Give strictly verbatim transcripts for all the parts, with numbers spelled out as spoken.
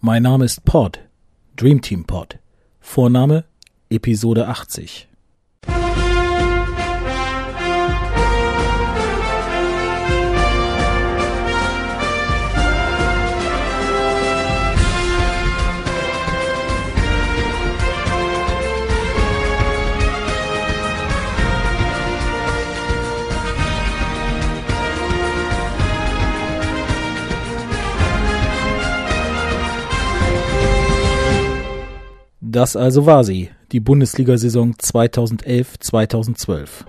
Mein Name ist Pod, Dream Team Pod. Vorname Episode achtzig. Das also war sie, die Bundesliga-Saison zweitausendelf zweitausendzwölf.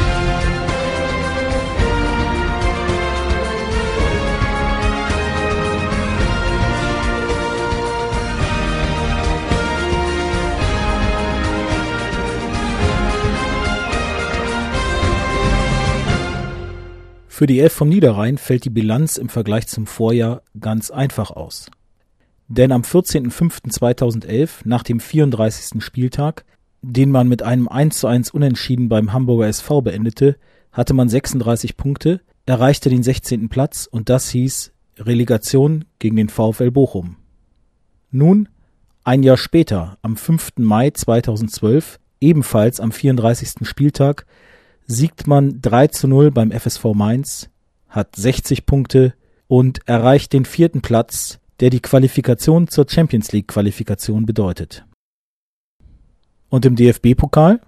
Für die Elf vom Niederrhein fällt die Bilanz im Vergleich zum Vorjahr ganz einfach aus. Denn am vierzehnten fünften zweitausendelf, nach dem vierunddreißigsten Spieltag, den man mit einem eins zu eins Unentschieden beim Hamburger S V beendete, hatte man sechsunddreißig Punkte, erreichte den sechzehnten Platz und das hieß Relegation gegen den VfL Bochum. Nun, ein Jahr später, am fünften Mai zweitausendzwölf, ebenfalls am vierunddreißigsten Spieltag, siegt man drei zu null beim F S V Mainz, hat sechzig Punkte und erreicht den vierten Platz, der die Qualifikation zur Champions League Qualifikation bedeutet. Und im D F B-Pokal?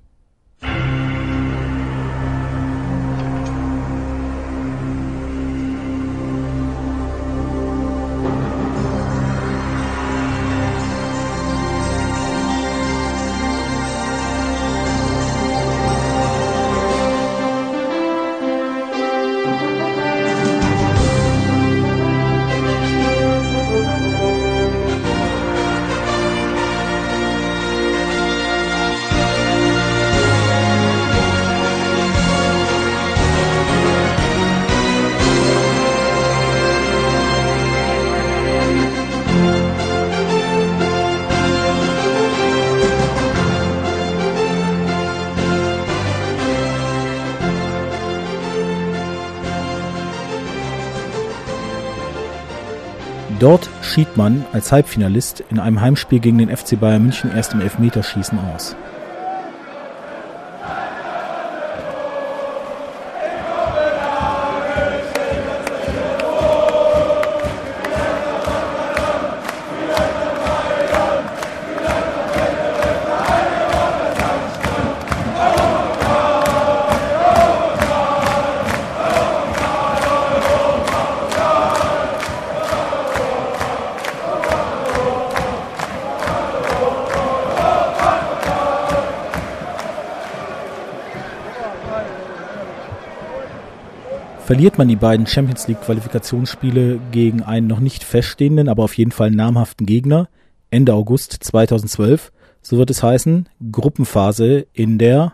Dort schied man als Halbfinalist in einem Heimspiel gegen den F C Bayern München erst im Elfmeterschießen aus. Verliert man die beiden Champions League Qualifikationsspiele gegen einen noch nicht feststehenden, aber auf jeden Fall namhaften Gegner, Ende August zweitausendzwölf, so wird es heißen, Gruppenphase in der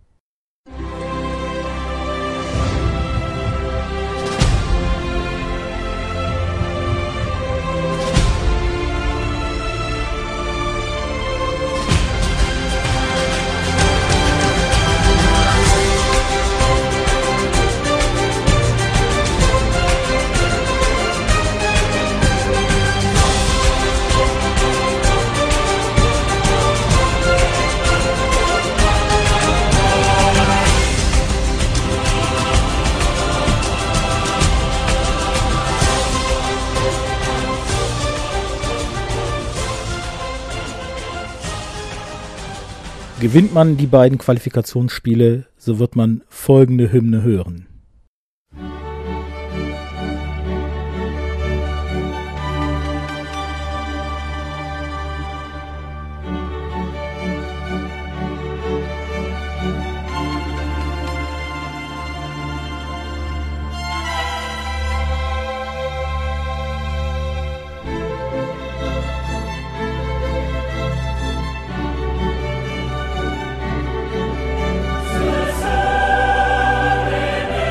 Gewinnt man die beiden Qualifikationsspiele, so wird man folgende Hymne hören. Susanne.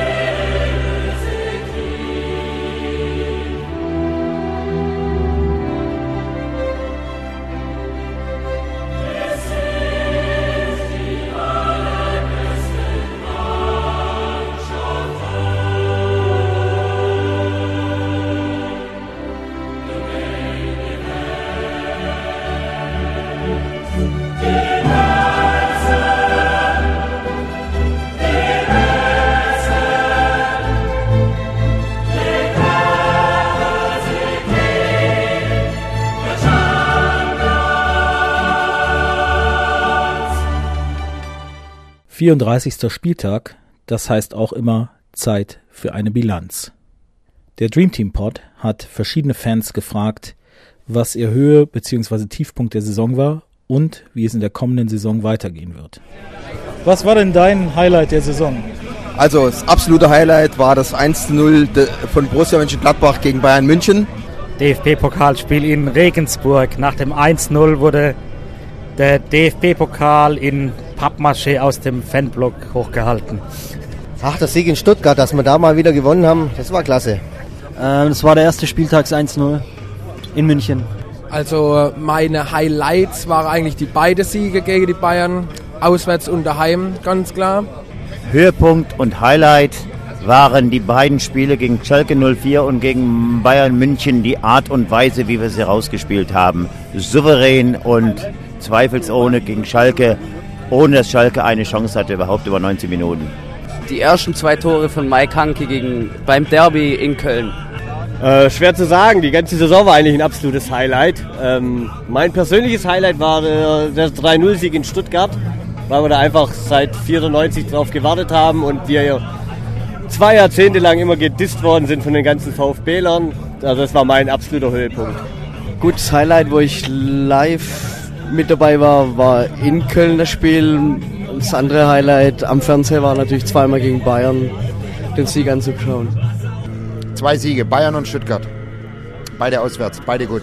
vierunddreißigster Spieltag, das heißt auch immer Zeit für eine Bilanz. Der Dream Team Pod hat verschiedene Fans gefragt, was ihr Höhe- bzw. Tiefpunkt der Saison war und wie es in der kommenden Saison weitergehen wird. Was war denn dein Highlight der Saison? Also das absolute Highlight war das eins zu null von Borussia Mönchengladbach gegen Bayern München. D F B-Pokalspiel in Regensburg. Nach dem eins zu null wurde der D F B-Pokal in Pappmaché aus dem Fanblock hochgehalten. Ach, der Sieg in Stuttgart, dass wir da mal wieder gewonnen haben, das war klasse. Ähm, das war der erste Spieltags eins zu null in München. Also meine Highlights waren eigentlich die beiden Siege gegen die Bayern, auswärts und daheim, ganz klar. Höhepunkt und Highlight waren die beiden Spiele gegen Schalke null vier und gegen Bayern München, die Art und Weise, wie wir sie rausgespielt haben. Souverän und zweifelsohne gegen Schalke, ohne dass Schalke eine Chance hatte, überhaupt über neunzig Minuten. Die ersten zwei Tore von Mike Hanke gegen, beim Derby in Köln. Äh, schwer zu sagen, die ganze Saison war eigentlich ein absolutes Highlight. Ähm, mein persönliches Highlight war der, der drei null Sieg in Stuttgart, weil wir da einfach seit vierundneunzig drauf gewartet haben und wir zwei Jahrzehnte lang immer gedisst worden sind von den ganzen VfB-Lern. Also das war mein absoluter Höhepunkt. Gutes Highlight, wo ich live mit dabei war, war in Köln das Spiel. Das andere Highlight am Fernseher war natürlich zweimal gegen Bayern, den Sieg anzuschauen. Zwei Siege, Bayern und Stuttgart. Beide auswärts, beide gut.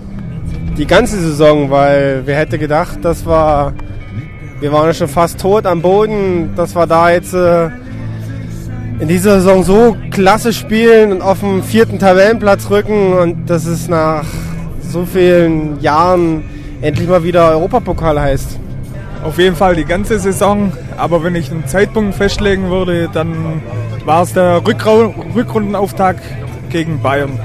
Die ganze Saison, weil wer hätte gedacht, das war, wir waren ja schon fast tot am Boden, dass wir da jetzt äh, in dieser Saison so klasse spielen und auf dem vierten Tabellenplatz rücken und dass es nach so vielen Jahren endlich mal wieder Europapokal heißt. Auf jeden Fall die ganze Saison, aber wenn ich einen Zeitpunkt festlegen würde, dann war es der Rückra- Rückrundenauftakt gegen Bayern.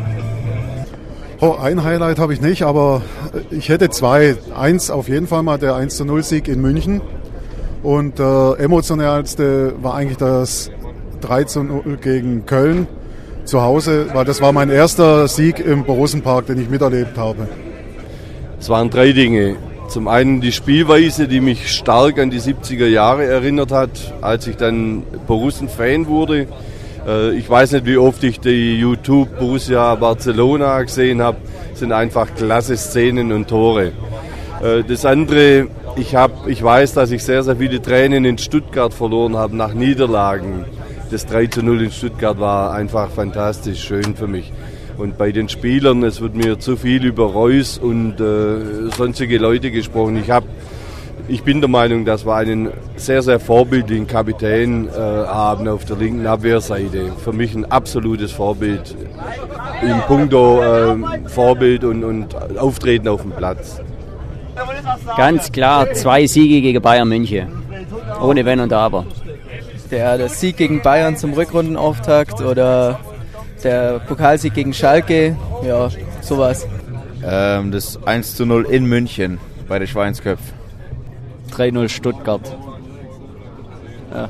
Oh, ein Highlight habe ich nicht, aber ich hätte zwei. Eins auf jeden Fall mal der eins zu null Sieg in München und äh, emotionalste war eigentlich das drei zu null gegen Köln zu Hause, weil das war mein erster Sieg im Borussenpark, den ich miterlebt habe. Es waren drei Dinge. Zum einen die Spielweise, die mich stark an die siebziger Jahre erinnert hat, als ich dann Borussen-Fan wurde. Ich weiß nicht, wie oft ich die YouTube Borussia Barcelona gesehen habe. Das sind einfach klasse Szenen und Tore. Das andere, ich, hab, ich weiß, dass ich sehr, sehr viele Tränen in Stuttgart verloren habe nach Niederlagen. Das drei zu null in Stuttgart war einfach fantastisch schön für mich. Und bei den Spielern, es wird mir zu viel über Reus und äh, sonstige Leute gesprochen. Ich, hab, ich bin der Meinung, dass wir einen sehr, sehr vorbildlichen Kapitän äh, haben auf der linken Abwehrseite. Für mich ein absolutes Vorbild in puncto äh, Vorbild und, und Auftreten auf dem Platz. Ganz klar, zwei Siege gegen Bayern München. Ohne Wenn und Aber. Der, der Sieg gegen Bayern zum Rückrundenauftakt oder der Pokalsieg gegen Schalke, ja, sowas. Ähm, das eins zu null in München bei der Schweinsköpf. drei null Stuttgart. Ja.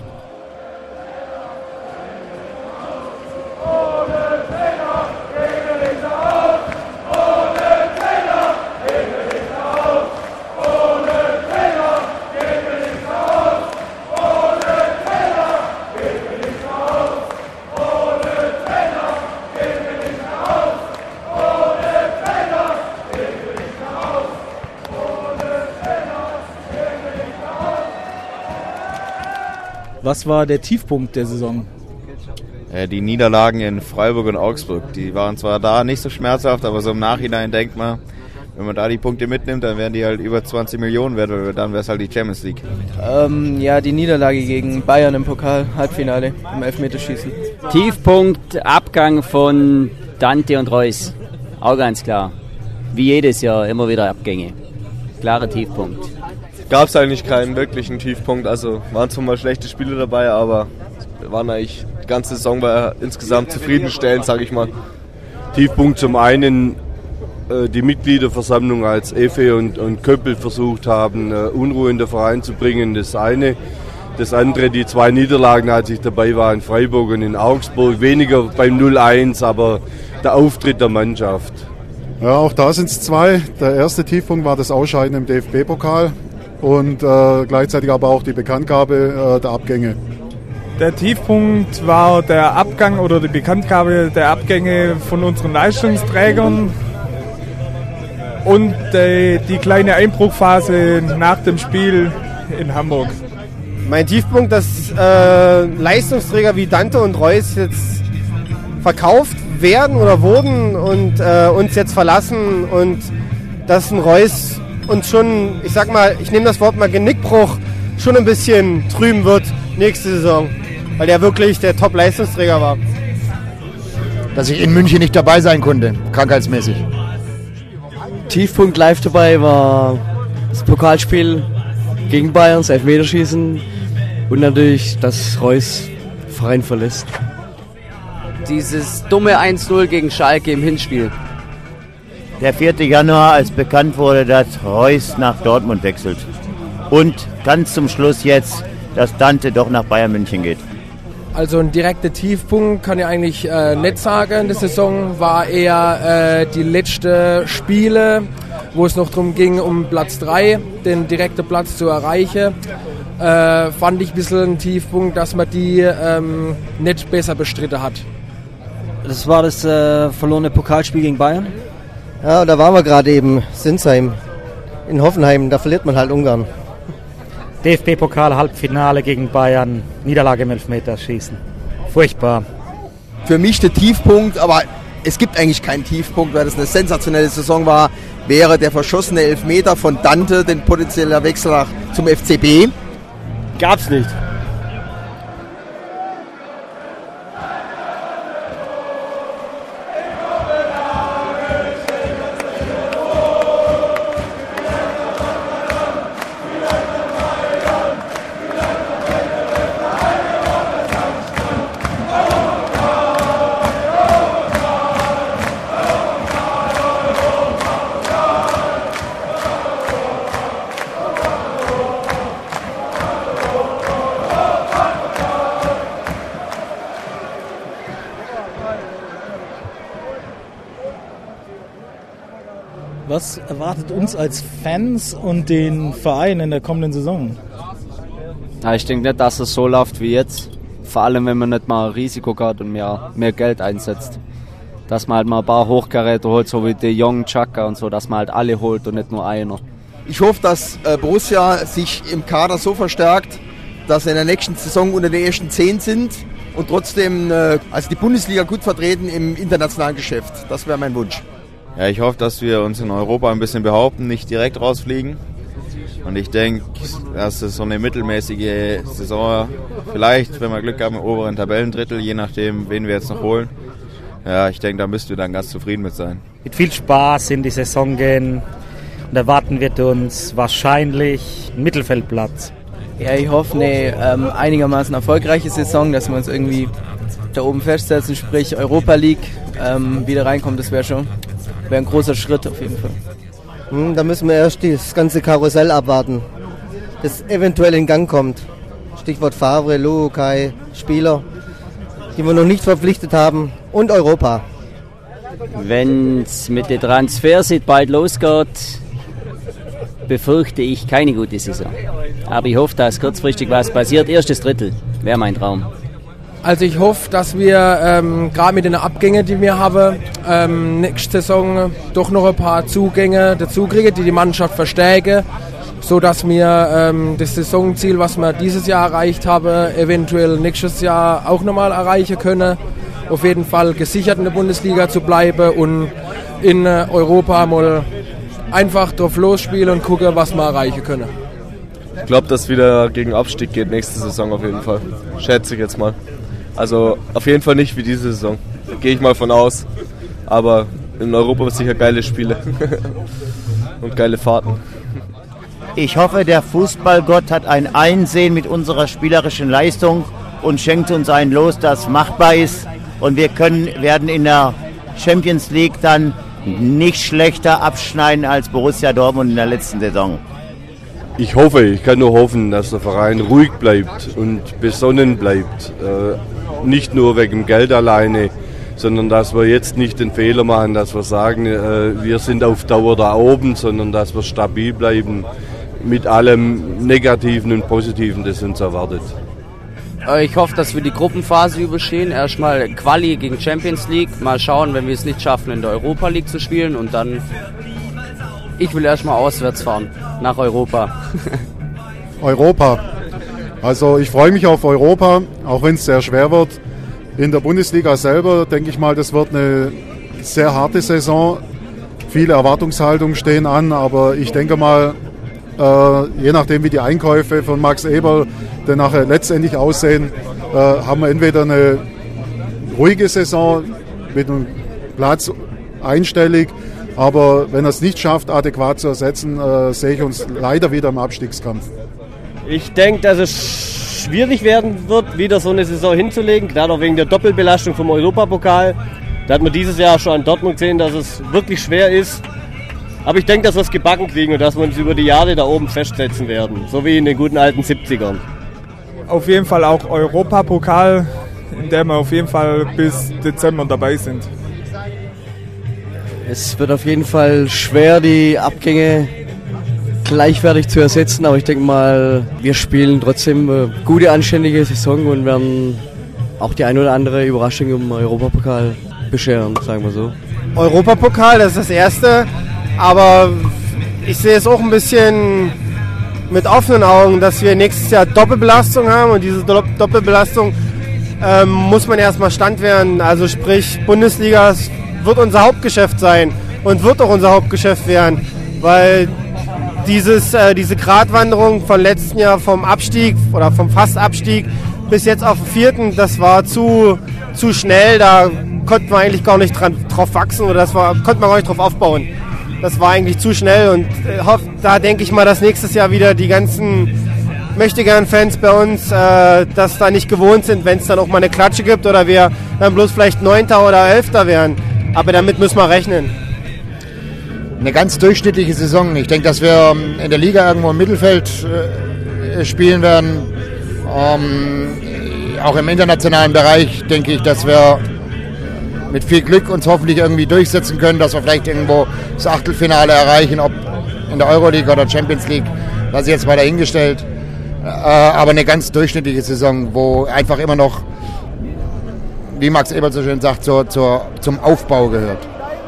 Was war der Tiefpunkt der Saison? Äh, die Niederlagen in Freiburg und Augsburg, die waren zwar da nicht so schmerzhaft, aber so im Nachhinein denkt man, wenn man da die Punkte mitnimmt, dann wären die halt über zwanzig Millionen wert, weil dann wäre es halt die Champions League. Ähm, ja, die Niederlage gegen Bayern im Pokal, Halbfinale, im Elfmeterschießen. Tiefpunkt, Abgang von Dante und Reus. Auch ganz klar. Wie jedes Jahr immer wieder Abgänge. Klarer Tiefpunkt. Gab es eigentlich keinen wirklichen Tiefpunkt, also waren zwar mal schlechte Spiele dabei, aber wir waren eigentlich, die ganze Saison war insgesamt zufriedenstellend, sage ich mal. Tiefpunkt zum einen äh, die Mitgliederversammlung, als Effe und, und Köppel versucht haben, äh, Unruhe in den Verein zu bringen, das eine. Das andere, die zwei Niederlagen, als ich dabei war in Freiburg und in Augsburg, weniger beim null eins, aber der Auftritt der Mannschaft. Ja, auch da sind es zwei. Der erste Tiefpunkt war das Ausscheiden im D F B-Pokal. und äh, gleichzeitig aber auch die Bekanntgabe äh, der Abgänge. Der Tiefpunkt war der Abgang oder die Bekanntgabe der Abgänge von unseren Leistungsträgern und die, die kleine Einbruchphase nach dem Spiel in Hamburg. Mein Tiefpunkt, dass äh, Leistungsträger wie Dante und Reus jetzt verkauft werden oder wurden und äh, uns jetzt verlassen und dass ein Reus uns schon, ich sag mal, ich nehme das Wort mal Genickbruch, schon ein bisschen trüben wird nächste Saison, weil der wirklich der Top-Leistungsträger war. Dass ich in München nicht dabei sein konnte, krankheitsmäßig. Tiefpunkt live dabei war das Pokalspiel gegen Bayern, das Elfmeterschießen und natürlich, dass Reus Verein verlässt. Dieses dumme eins null gegen Schalke im Hinspiel. Der vierte Januar, als bekannt wurde, dass Reus nach Dortmund wechselt. Und ganz zum Schluss jetzt, dass Dante doch nach Bayern München geht. Also ein direkter Tiefpunkt kann ich eigentlich äh, nicht sagen in der Saison, war eher äh, die letzten Spiele, wo es noch darum ging, um Platz drei, den direkten Platz zu erreichen. Äh, fand ich ein bisschen ein Tiefpunkt, dass man die ähm, nicht besser bestritten hat. Das war das äh, verlorene Pokalspiel gegen Bayern? Ja, da waren wir gerade eben, Sinsheim, in Hoffenheim, da verliert man halt ungern. D F B-Pokal-Halbfinale gegen Bayern, Niederlage im Elfmeterschießen. Furchtbar. Für mich der Tiefpunkt, aber es gibt eigentlich keinen Tiefpunkt, weil das eine sensationelle Saison war, wäre der verschossene Elfmeter von Dante, den potenzieller Wechsel nach, zum F C B. Gab's nicht. Was erwartet uns als Fans und den Verein in der kommenden Saison? Ja, ich denke nicht, dass es so läuft wie jetzt. Vor allem, wenn man nicht mal ein Risiko hat und mehr, mehr Geld einsetzt. Dass man halt mal ein paar Hochkaräter holt, so wie De Jong, Xhaka und so, dass man halt alle holt und nicht nur einer. Ich hoffe, dass äh, Borussia sich im Kader so verstärkt, dass sie in der nächsten Saison unter den ersten zehn sind und trotzdem äh, also die Bundesliga gut vertreten im internationalen Geschäft. Das wäre mein Wunsch. Ja, ich hoffe, dass wir uns in Europa ein bisschen behaupten, nicht direkt rausfliegen. Und ich denke, dass es so eine mittelmäßige Saison, vielleicht, wenn wir Glück haben, im oberen Tabellendrittel, je nachdem, wen wir jetzt noch holen. Ja, ich denke, da müsst ihr dann ganz zufrieden mit sein. Mit viel Spaß in die Saison gehen und erwarten wird uns wahrscheinlich ein Mittelfeldplatz. Ja, ich hoffe eine ähm, einigermaßen erfolgreiche Saison, dass wir uns irgendwie da oben festsetzen, sprich Europa League ähm, wieder reinkommen, das wäre schon wäre ein großer Schritt auf jeden Fall. Hm, da müssen wir erst das ganze Karussell abwarten, das eventuell in Gang kommt. Stichwort Favre, Lukai, Spieler, die wir noch nicht verpflichtet haben und Europa. Wenn es mit den Transfers bald losgeht, befürchte ich keine gute Saison. Aber ich hoffe, dass kurzfristig was passiert. Erstes Drittel wäre mein Traum. Also ich hoffe, dass wir ähm, gerade mit den Abgängen, die wir haben, ähm, nächste Saison doch noch ein paar Zugänge dazu kriegen, die die Mannschaft verstärken, sodass wir ähm, das Saisonziel, was wir dieses Jahr erreicht haben, eventuell nächstes Jahr auch nochmal erreichen können. Auf jeden Fall gesichert in der Bundesliga zu bleiben und in äh, Europa mal einfach drauf losspielen und gucken, was wir erreichen können. Ich glaube, dass es wieder gegen Abstieg geht nächste Saison auf jeden Fall. Schätze ich jetzt mal. Also auf jeden Fall nicht wie diese Saison. Gehe ich mal von aus. Aber in Europa wird sicher geile Spiele und geile Fahrten. Ich hoffe, der Fußballgott hat ein Einsehen mit unserer spielerischen Leistung und schenkt uns ein Los, das machbar ist. Und wir können, werden in der Champions League dann nicht schlechter abschneiden als Borussia Dortmund in der letzten Saison. Ich hoffe, ich kann nur hoffen, dass der Verein ruhig bleibt und besonnen bleibt. Äh, nicht nur wegen Geld alleine, sondern dass wir jetzt nicht den Fehler machen, dass wir sagen, äh, wir sind auf Dauer da oben, sondern dass wir stabil bleiben. mit allem Negativen und Positiven, das uns erwartet. Ich hoffe, dass wir die Gruppenphase überstehen. Erstmal Quali gegen Champions League. Mal schauen, wenn wir es nicht schaffen, in der Europa League zu spielen. Und dann, ich will erstmal auswärts fahren, nach Europa. Europa. Also ich freue mich auf Europa, auch wenn es sehr schwer wird. In der Bundesliga selber denke ich mal, das wird eine sehr harte Saison. Viele Erwartungshaltungen stehen an, aber ich denke mal, äh, je nachdem wie die Einkäufe von Max Eberl dann nachher letztendlich aussehen, äh, haben wir entweder eine ruhige Saison mit einem Platz einstellig, aber wenn er es nicht schafft, adäquat zu ersetzen, äh, sehe ich uns leider wieder im Abstiegskampf. Ich denke, dass es schwierig werden wird, wieder so eine Saison hinzulegen, gerade auch wegen der Doppelbelastung vom Europapokal. Da hat man dieses Jahr schon an Dortmund gesehen, dass es wirklich schwer ist. Aber ich denke, dass wir es gebacken kriegen und dass wir uns über die Jahre da oben festsetzen werden, so wie in den guten alten siebzigern. Auf jeden Fall auch Europapokal, in dem wir auf jeden Fall bis Dezember dabei sind. Es wird auf jeden Fall schwer, die Abgänge gleichwertig zu ersetzen, aber ich denke mal, wir spielen trotzdem eine gute, anständige Saison und werden auch die ein oder andere Überraschung im Europapokal bescheren, sagen wir so. Europapokal, das ist das Erste, aber ich sehe es auch ein bisschen mit offenen Augen, dass wir nächstes Jahr Doppelbelastung haben und diese Doppelbelastung ähm, muss man erstmal standwehren, also sprich Bundesliga wird unser Hauptgeschäft sein und wird auch unser Hauptgeschäft werden, weil Dieses, äh, diese Gratwanderung von letzten Jahr vom Abstieg oder vom Fastabstieg bis jetzt auf den vierten, das war zu, zu schnell, da konnten wir eigentlich gar nicht dran, drauf wachsen oder das war, konnte man gar nicht drauf aufbauen. Das war eigentlich zu schnell und äh, hoff, da denke ich mal, dass nächstes Jahr wieder die ganzen Möchtegern-Fans bei uns äh, das da nicht gewohnt sind, wenn es dann auch mal eine Klatsche gibt oder wir dann bloß vielleicht Neunter oder Elfter wären. Aber damit müssen wir rechnen. Eine ganz durchschnittliche Saison. Ich denke, dass wir in der Liga irgendwo im Mittelfeld äh, spielen werden. Ähm, auch im internationalen Bereich denke ich, dass wir mit viel Glück uns hoffentlich irgendwie durchsetzen können, dass wir vielleicht irgendwo das Achtelfinale erreichen, ob in der Euroleague oder Champions League, das ist jetzt mal dahingestellt. Äh, aber eine ganz durchschnittliche Saison, wo einfach immer noch, wie Max Eberl so schön sagt, zur, zur, zum Aufbau gehört.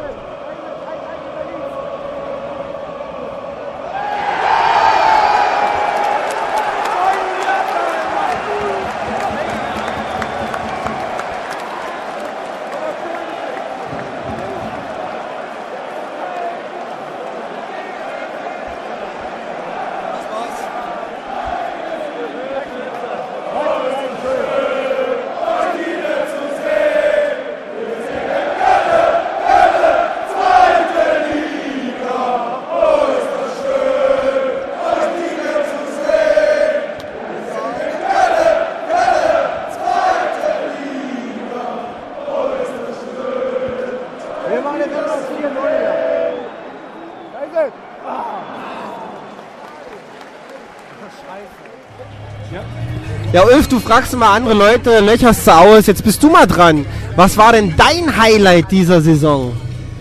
Ja, Ulf, du fragst immer andere Leute, löcherst du aus, jetzt bist du mal dran. Was war denn dein Highlight dieser Saison?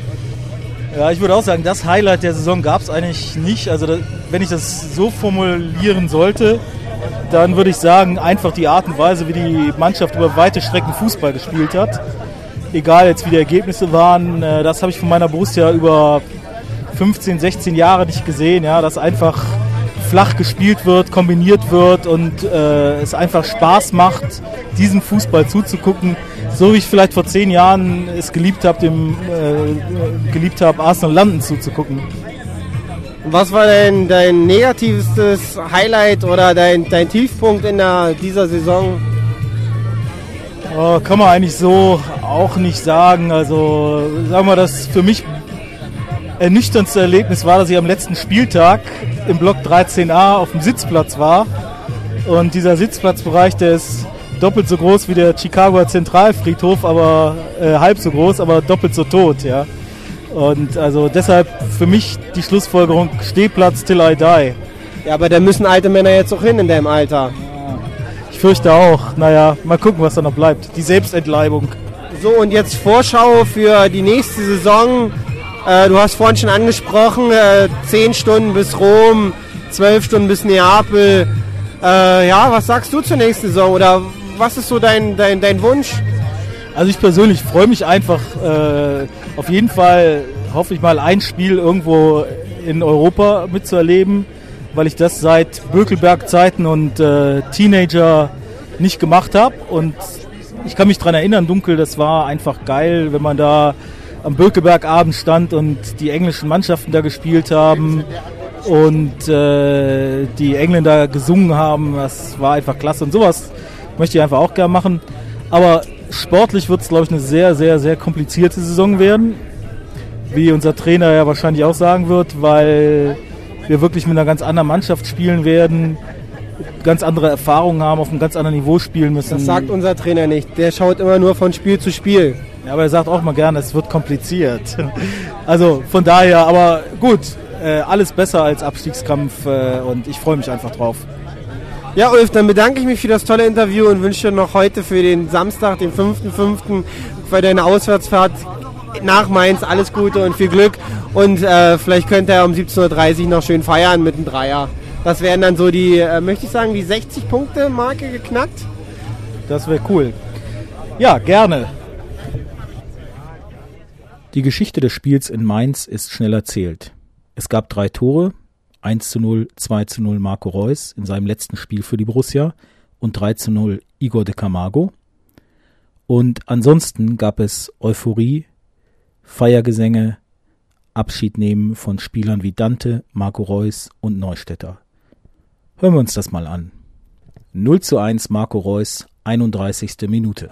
Ja, ich würde auch sagen, das Highlight der Saison gab es eigentlich nicht. Also da, wenn ich das so formulieren sollte, dann würde ich sagen, einfach die Art und Weise, wie die Mannschaft über weite Strecken Fußball gespielt hat. Egal jetzt, wie die Ergebnisse waren, das habe ich von meiner Borussia über fünfzehn, sechzehn Jahre nicht gesehen. Ja, dass einfach flach gespielt wird, kombiniert wird und äh, es einfach Spaß macht, diesem Fußball zuzugucken, so wie ich vielleicht vor zehn Jahren es geliebt habe, dem äh, geliebt habe, Arsenal London zuzugucken. Was war denn dein negativstes Highlight oder dein, dein Tiefpunkt in der, dieser Saison? Oh, kann man eigentlich so auch nicht sagen. Also sagen wir, das für mich ernüchterndste Erlebnis war, dass ich am letzten Spieltag im Block dreizehn a auf dem Sitzplatz war. Und dieser Sitzplatzbereich, der ist doppelt so groß wie der Chicagoer Zentralfriedhof, aber äh, halb so groß, aber doppelt so tot, ja. Und also deshalb für mich die Schlussfolgerung, Stehplatz till I die. Ja, aber da müssen alte Männer jetzt auch hin in deinem Alter. Ich fürchte auch. Naja, mal gucken, was da noch bleibt. Die Selbstentleibung. So, und jetzt Vorschau für die nächste Saison. Äh, du hast vorhin schon angesprochen, äh, zehn Stunden bis Rom. zwölf Stunden bis Neapel. Äh, ja, was sagst du zur nächsten Saison oder was ist so dein, dein, dein Wunsch? Also ich persönlich freue mich einfach, äh, auf jeden Fall hoffe ich mal ein Spiel irgendwo in Europa mitzuerleben, weil ich das seit Bökelberg-Zeiten und äh, Teenager nicht gemacht habe. Und ich kann mich daran erinnern, dunkel, das war einfach geil, wenn man da am Bökelberg-Abend stand und die englischen Mannschaften da gespielt haben und äh, die Engländer gesungen haben. Das war einfach klasse und sowas möchte ich einfach auch gerne machen. Aber sportlich wird es, glaube ich, eine sehr, sehr, sehr komplizierte Saison werden, wie unser Trainer ja wahrscheinlich auch sagen wird, weil wir wirklich mit einer ganz anderen Mannschaft spielen werden, ganz andere Erfahrungen haben, auf einem ganz anderen Niveau spielen müssen. Das sagt unser Trainer nicht. Der schaut immer nur von Spiel zu Spiel. Ja, aber er sagt auch mal gerne, es wird kompliziert. Also von daher, aber gut, äh, alles besser als Abstiegskampf äh, und ich freue mich einfach drauf. Ja, Ulf, dann bedanke ich mich für das tolle Interview und wünsche dir noch heute für den Samstag, den fünften fünften für deine Auswärtsfahrt nach Mainz alles Gute und viel Glück. Und äh, vielleicht könnt ihr um siebzehn Uhr dreißig noch schön feiern mit einem Dreier. Das wären dann so die, äh, möchte ich sagen, die sechzig-Punkte-Marke geknackt. Das wäre cool. Ja, gerne. Die Geschichte des Spiels in Mainz ist schnell erzählt. Es gab drei Tore, eins zu null, zwei zu null Marco Reus in seinem letzten Spiel für die Borussia und drei zu null Igor de Camargo. Und ansonsten gab es Euphorie, Feiergesänge, Abschied nehmen von Spielern wie Dante, Marco Reus und Neustädter. Hören wir uns das mal an. null zu eins Marco Reus, einunddreißigste Minute.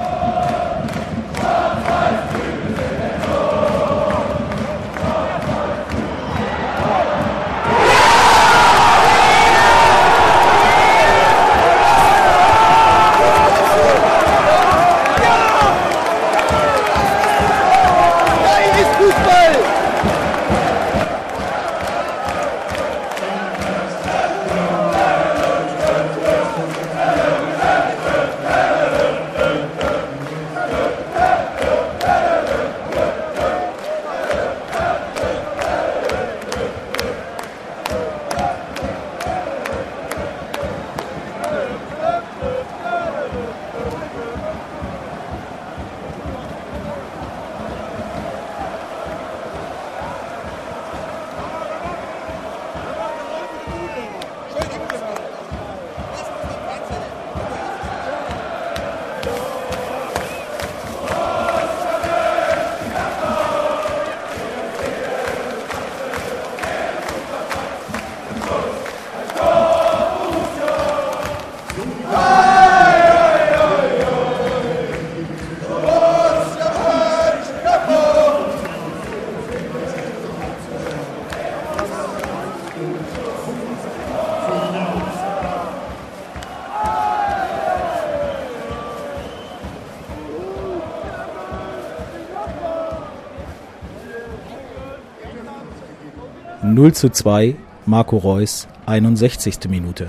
null zu zwei Marco Reus, einundsechzigste Minute.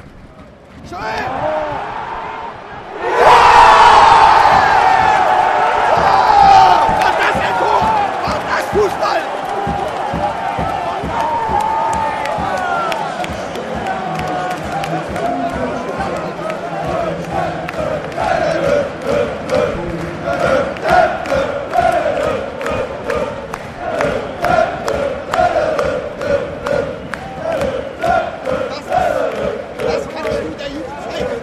Das kann nur der Jugend zeigen.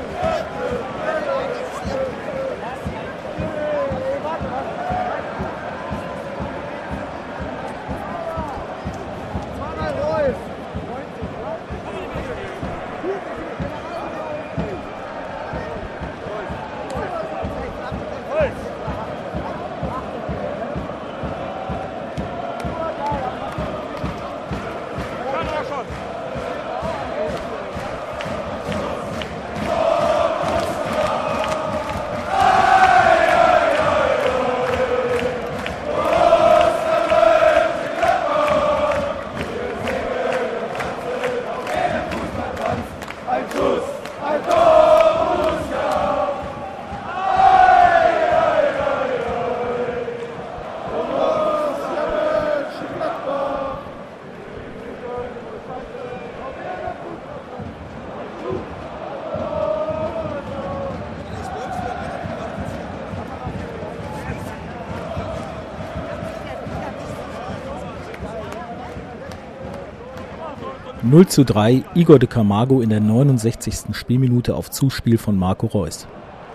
null zu drei, Igor de Camargo in der neunundsechzigsten Spielminute auf Zuspiel von Marco Reus.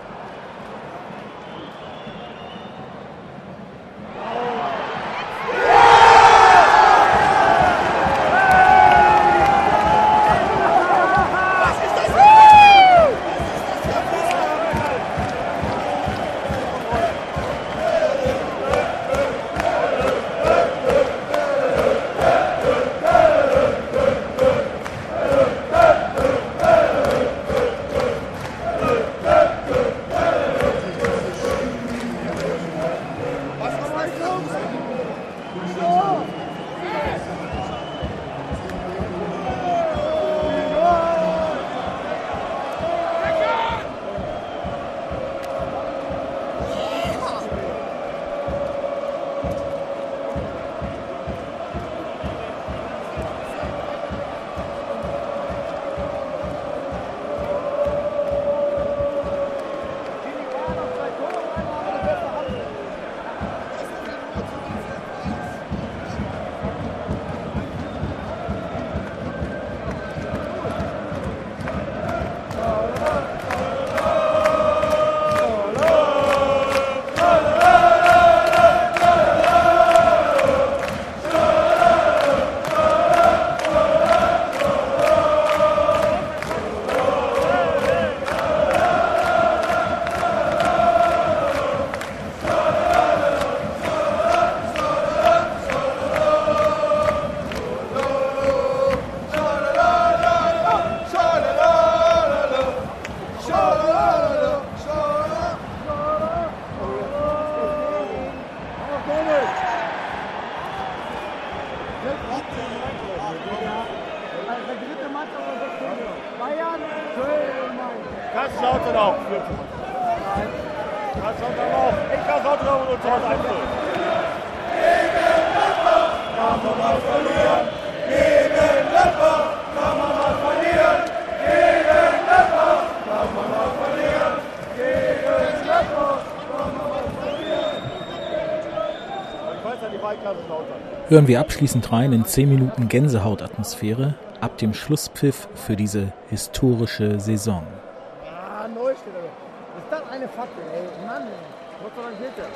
Kaiserslautern auch. Kaiserslautern auch. Ich Kaiserslautern und uns hat eins null. Gegen Gladbach kann man mal verlieren. Gegen Gladbach kann man mal verlieren. Gegen Gladbach kann man mal verlieren. Gegen Gladbach kann man mal verlieren. Ich weiß ja, die beiden Kaiserslautern. Hören wir abschließend rein in zehn Minuten Gänsehautatmosphäre ab dem Schlusspfiff für diese historische Saison. Ah, Neustädter. Ist das eine Fackel, ey? Mann, ey. Gott sei Dank geht der.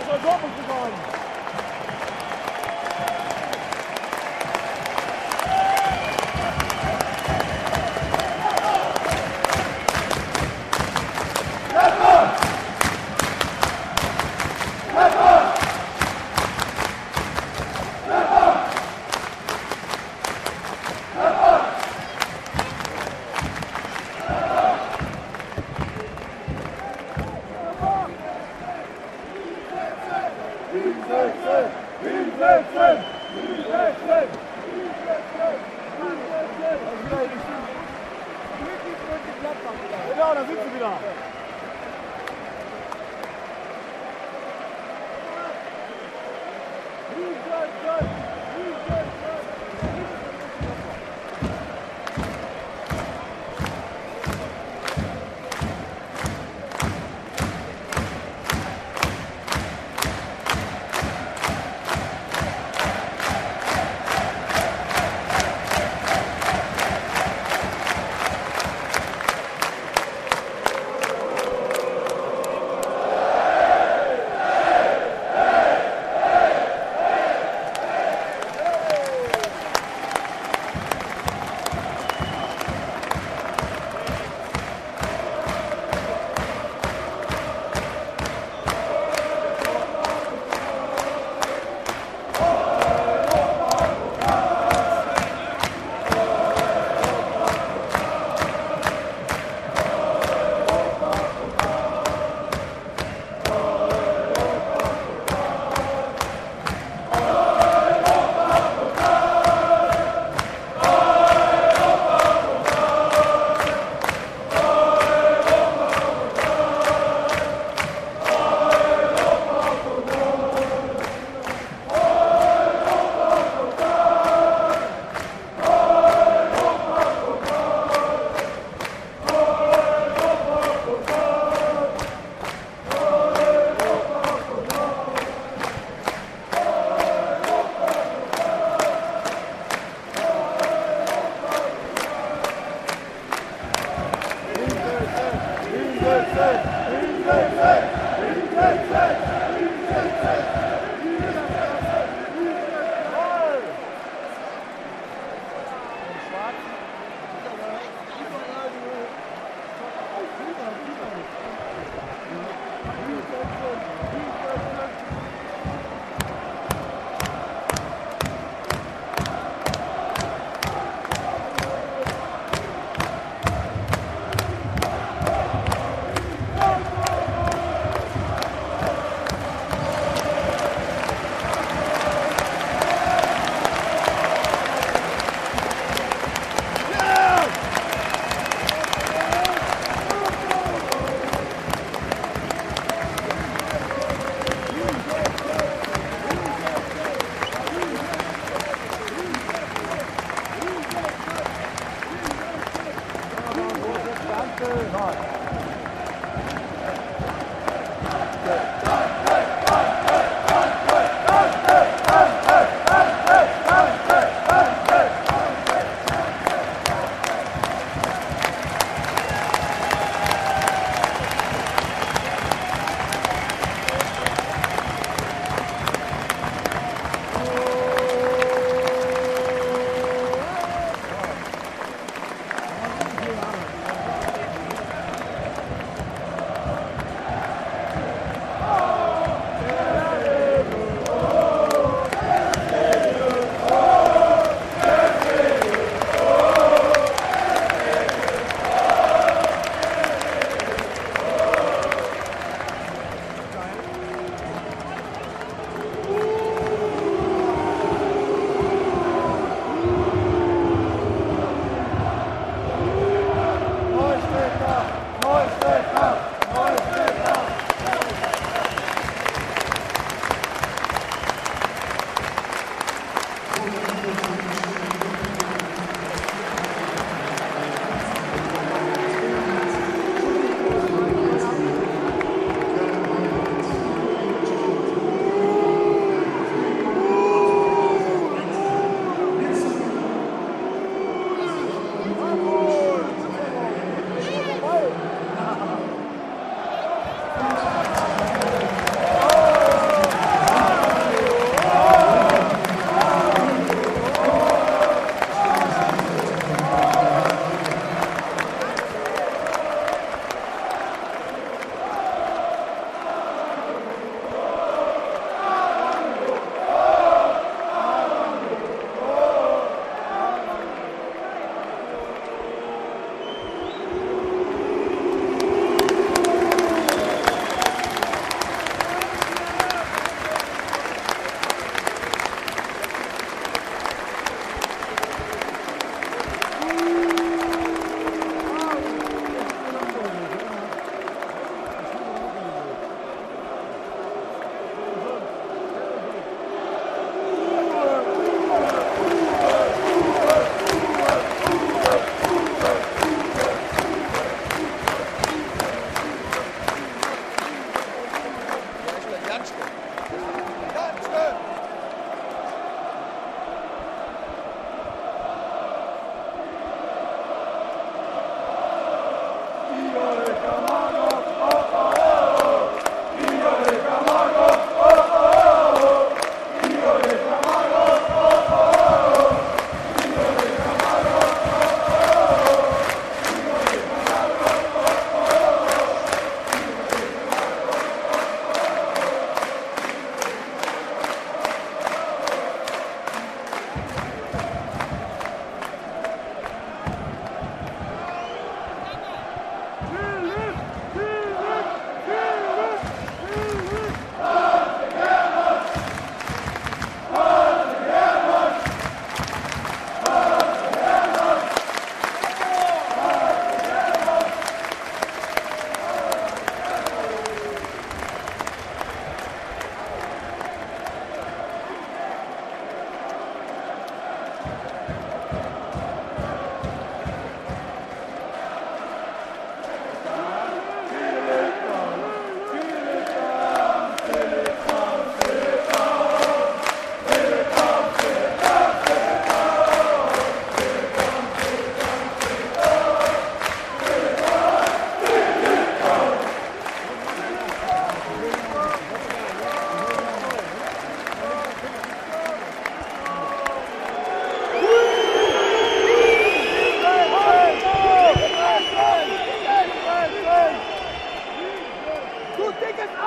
soll Dortmund bekommen. Genau, da sind sie wieder.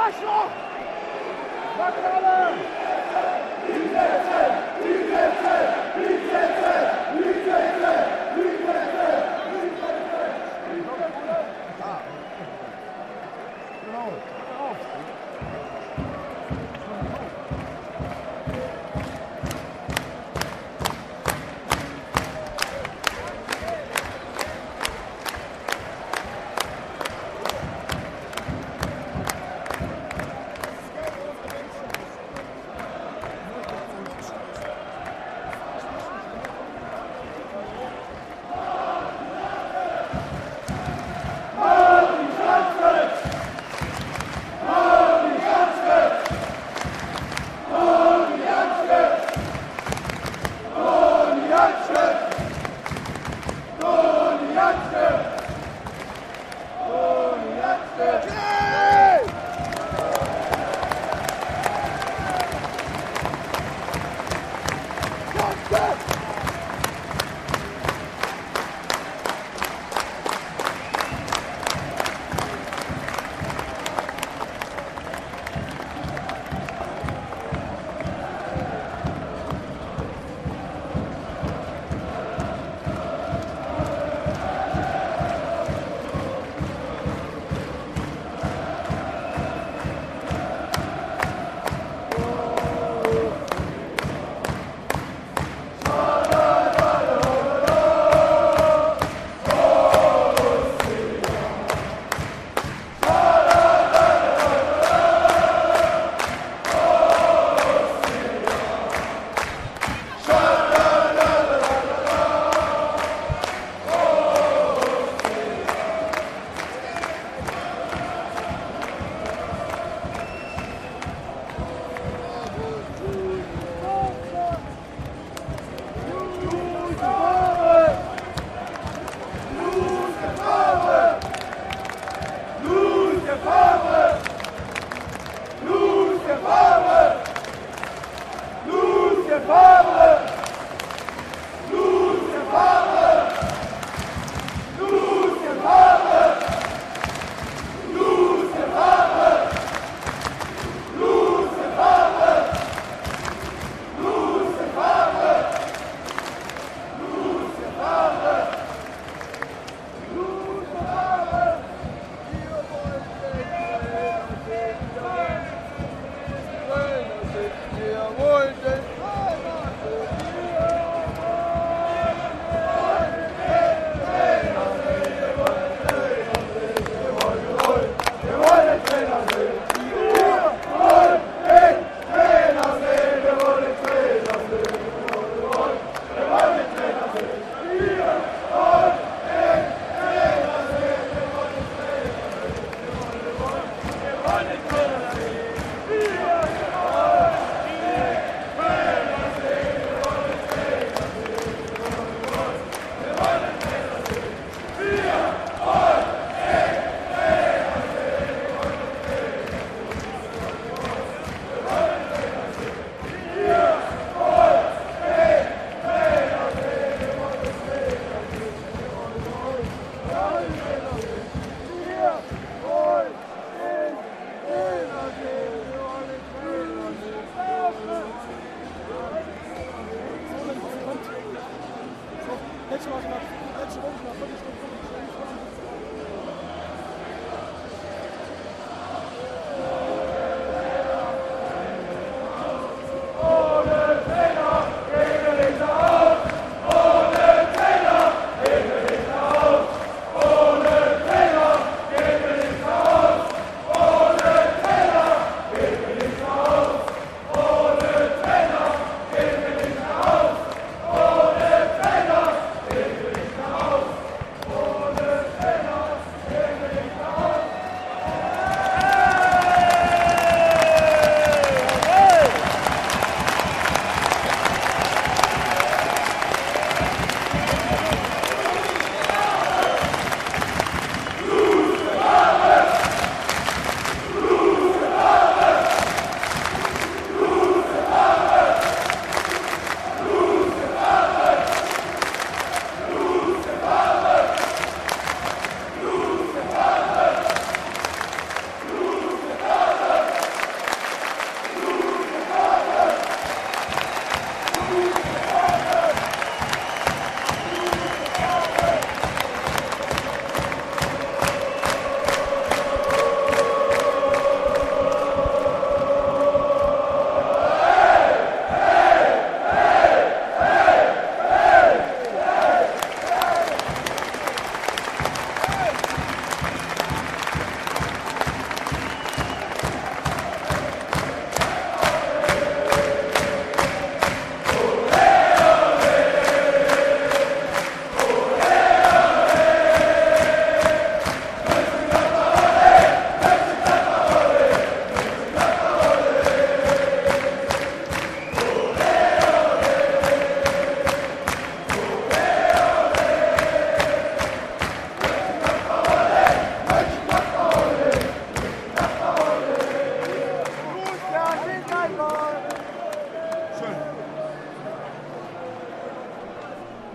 Arschloch! Macht alle! Die Sätze! Die Sätze! Die Sätze! Die Sätze! Die Sätze! Genau.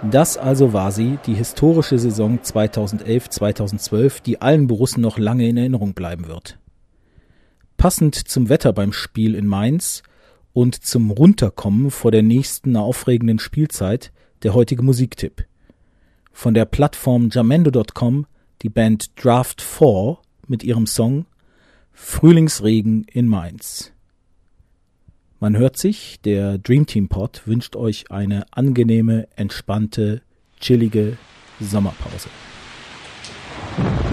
Das also war sie, die historische Saison zweitausendelf zweitausendzwölf, die allen Borussen noch lange in Erinnerung bleiben wird. Passend zum Wetter beim Spiel in Mainz und zum Runterkommen vor der nächsten aufregenden Spielzeit der heutige Musiktipp. Von der Plattform Jamendo Punkt com die Band Draft vier mit ihrem Song Frühlingsregen in Mainz. Man hört sich, der Dream Team Pod wünscht euch eine angenehme, entspannte, chillige Sommerpause.